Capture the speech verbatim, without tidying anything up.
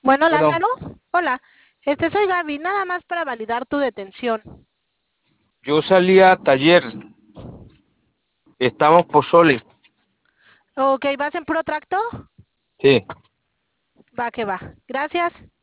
Bueno, Bueno, Lázaro, hola. Este soy Gaby, nada más para validar tu detención. yo salí a taller, estamos por Sole. Ok, ¿vas en Protracto? Sí, Va que va. Gracias.